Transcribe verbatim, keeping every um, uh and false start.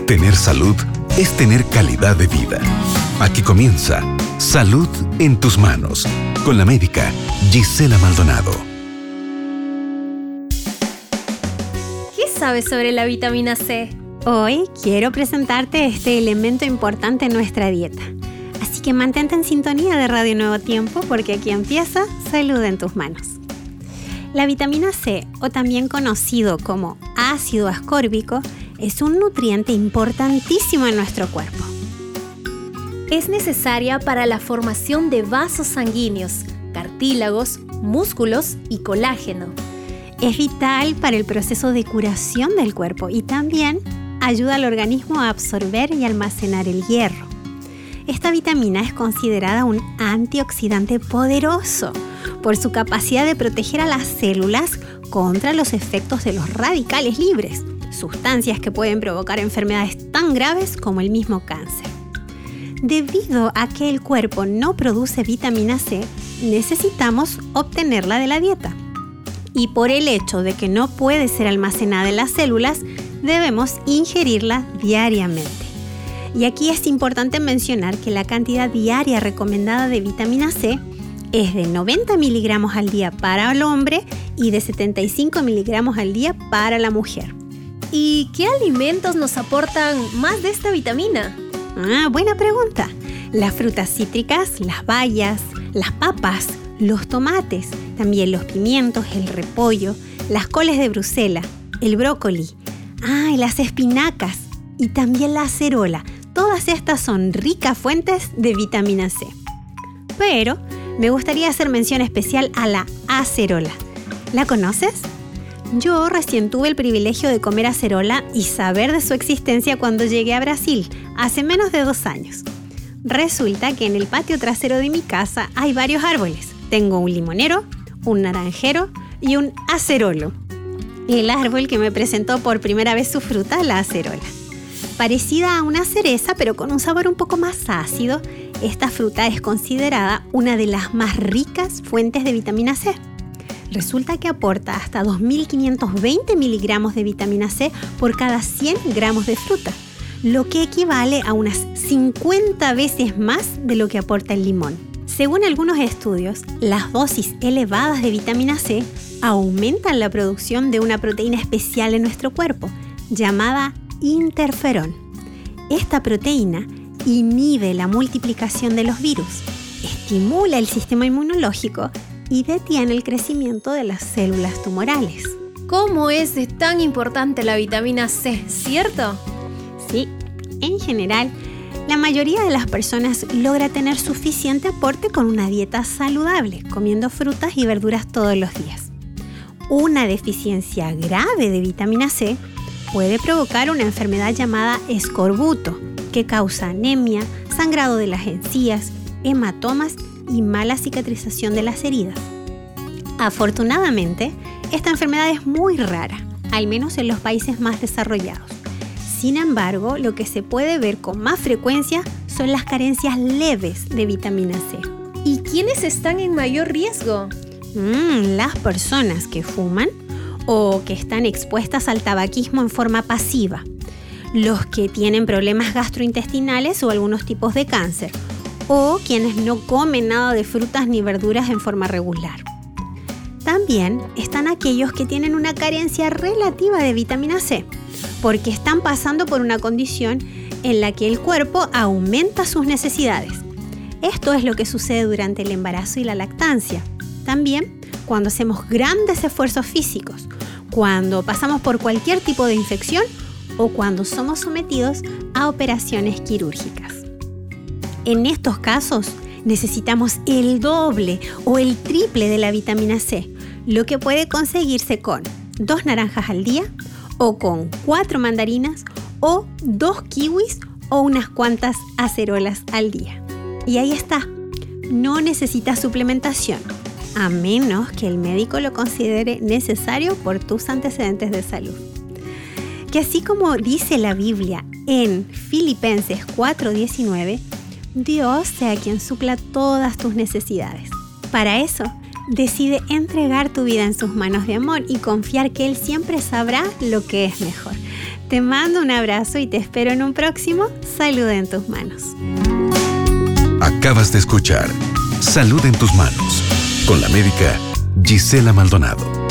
Tener salud es tener calidad de vida. Aquí comienza Salud en tus manos, con la médica Gisela Maldonado. ¿Qué sabes sobre la vitamina C? Hoy quiero presentarte este elemento importante en nuestra dieta. Así que mantente en sintonía de Radio Nuevo Tiempo porque aquí empieza Salud en tus manos. La vitamina C, o también conocido como ácido ascórbico, es un nutriente importantísimo en nuestro cuerpo. Es necesaria para la formación de vasos sanguíneos, cartílagos, músculos y colágeno. Es vital para el proceso de curación del cuerpo y también ayuda al organismo a absorber y almacenar el hierro. Esta vitamina es considerada un antioxidante poderoso por su capacidad de proteger a las células contra los efectos de los radicales libres, sustancias que pueden provocar enfermedades tan graves como el mismo cáncer. Debido a que el cuerpo no produce vitamina C, necesitamos obtenerla de la dieta. Y por el hecho de que no puede ser almacenada en las células, debemos ingerirla diariamente. Y aquí es importante mencionar que la cantidad diaria recomendada de vitamina C es de noventa miligramos al día para el hombre y de setenta y cinco miligramos al día para la mujer. ¿Y qué alimentos nos aportan más de esta vitamina? Ah, buena pregunta. Las frutas cítricas, las bayas, las papas, los tomates, también los pimientos, el repollo, las coles de Bruselas, el brócoli, ah, y las espinacas y también la acerola. Todas estas son ricas fuentes de vitamina C. Pero me gustaría hacer mención especial a la acerola. ¿La conoces? Yo recién tuve el privilegio de comer acerola y saber de su existencia cuando llegué a Brasil, hace menos de dos años. Resulta que en el patio trasero de mi casa hay varios árboles. Tengo un limonero, un naranjero y un acerolo. El árbol que me presentó por primera vez su fruta, la acerola. Parecida a una cereza, pero con un sabor un poco más ácido, esta fruta es considerada una de las más ricas fuentes de vitamina C. Resulta que aporta hasta dos mil quinientos veinte miligramos de vitamina C por cada cien gramos de fruta, lo que equivale a unas cincuenta veces más de lo que aporta el limón. Según algunos estudios, las dosis elevadas de vitamina C aumentan la producción de una proteína especial en nuestro cuerpo, llamada interferón. Esta proteína inhibe la multiplicación de los virus, estimula el sistema inmunológico y detiene el crecimiento de las células tumorales. ¿Cómo es de tan importante la vitamina C, cierto? Sí, en general, la mayoría de las personas logra tener suficiente aporte con una dieta saludable, comiendo frutas y verduras todos los días. Una deficiencia grave de vitamina C puede provocar una enfermedad llamada escorbuto, que causa anemia, sangrado de las encías, hematomas y mala cicatrización de las heridas. Afortunadamente, esta enfermedad es muy rara, al menos en los países más desarrollados. Sin embargo, lo que se puede ver con más frecuencia son las carencias leves de vitamina C. ¿Y quiénes están en mayor riesgo? Mm, las personas que fuman o que están expuestas al tabaquismo en forma pasiva, los que tienen problemas gastrointestinales o algunos tipos de cáncer, o quienes no comen nada de frutas ni verduras en forma regular. También están aquellos que tienen una carencia relativa de vitamina C, porque están pasando por una condición en la que el cuerpo aumenta sus necesidades. Esto es lo que sucede durante el embarazo y la lactancia. También cuando hacemos grandes esfuerzos físicos, cuando pasamos por cualquier tipo de infección o cuando somos sometidos a operaciones quirúrgicas. En estos casos, necesitamos el doble o el triple de la vitamina C, lo que puede conseguirse con dos naranjas al día, o con cuatro mandarinas, o dos kiwis, o unas cuantas acerolas al día. Y ahí está, no necesitas suplementación, a menos que el médico lo considere necesario por tus antecedentes de salud. Que así como dice la Biblia en Filipenses cuatro diecinueve, Dios sea quien supla todas tus necesidades. Para eso, decide entregar tu vida en sus manos de amor y confiar que Él siempre sabrá lo que es mejor. Te mando un abrazo y te espero en un próximo Salud en tus manos. Acabas de escuchar Salud en tus manos con la médica Gisela Maldonado.